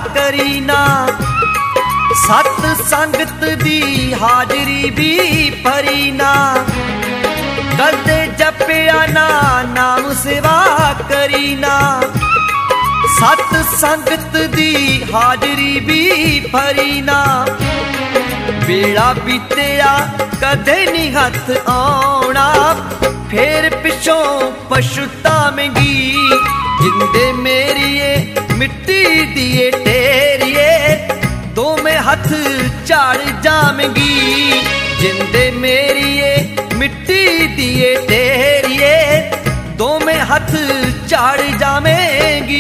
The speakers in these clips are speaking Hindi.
करी ना। सत संगत दी हाजरी भी भरी ना। कदे जपिया ना नाम सेवा करी ना। सत संगत दी हाजरी भी भरी ना। बेड़ा बीतिया कदे नहीं हथ आउणा। फिर पिछों पछतावेंगी। जिंदे मेरिए मिट्टी दिए ढेरिए दो में हथ झाड़ जावेंगी। जिंदे मेरिए मिट्टी दिए ढेरिए दो में हथ झाड़ जावेंगी।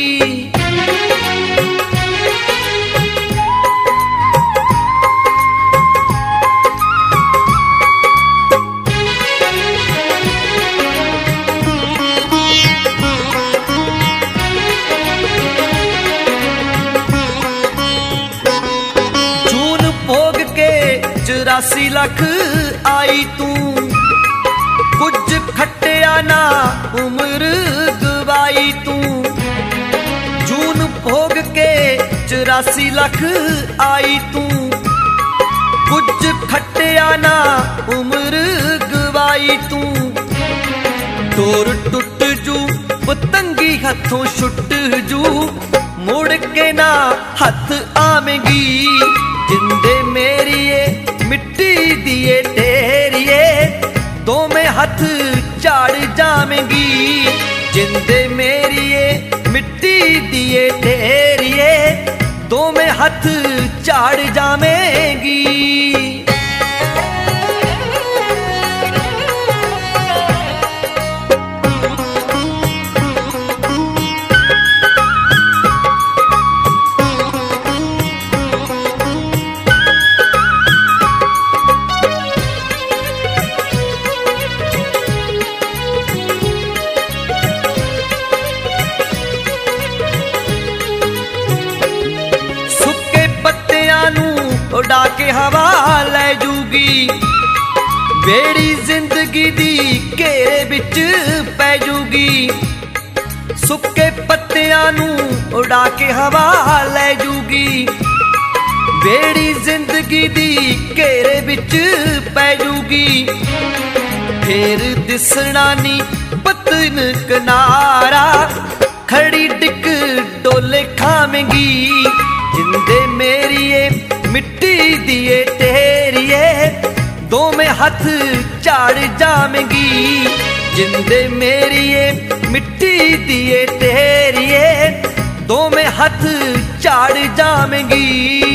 जून भोग के 84 लाख आई तू। कुछ खटिया ना उम्र गवाई तू। जून भोग के 84 लाख आई तू। कुछ खटिया ना उम्र गवाई तू। डोर टुट जू पतंगी हथों छुट जू। मुड़ के ना हथ आवेंगी। जिंदे मेरिए मिट्टी दिए ढेरिए दो में हथ झाड़ जावेंगी। जिंदे मेरिए मिट्टी दिए ढेरिए दो में हथ झाड़ जावेंगी। उड़ा के हवा ले जूगी। बेड़ी जिंदगी दी घेरे बिच पै जूगी। सुक्के पत्तियां नू उड़ा के हवा ले जूगी। बेड़ी जिंदगी दी घेरे बिच पै जूगी। फिर दिसना नी पतन किनारा। खड़ी डिक डोले खावेंगी। जिंदे मेरिए मिट्टी दिए ढेरिए दो में हथ झाड़ जावेंगी। जिंदे मेरिए मिट्टी दिए ढेरिए दो में हथ झाड़ जावेंगी।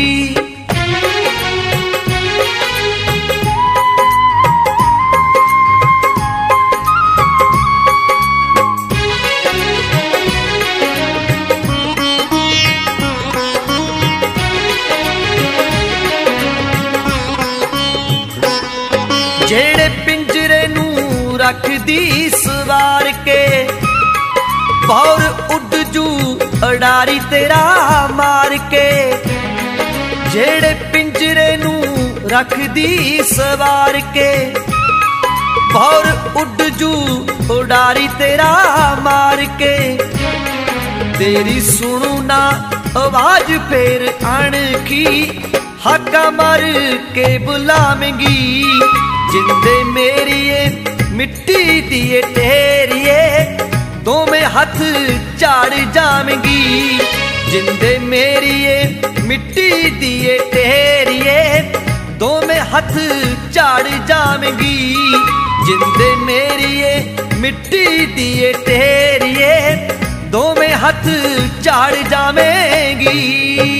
जेड़े पिंजरे नू रख दी सवार के और उड़ जू अडारी तेरा मार के। जेड़े पिंजरे नू रख दी सवार के और उड़ जू उडारी तेरा मार के। तेरी सुनू ना आवाज फिर अणखी हाका मार के बुलावेंगी। जिंदे मेरिए मिट्टी दिए ढेरिए दो में हथ झाड़ जावेंगी। जिंदे मेरिए मिट्टी दिए ढेरिए दो में हथ झाड़ जावेंगी। जिंदे मेरिए मिट्टी दिए ढेरिए दो में हथ झाड़ जावेंगी।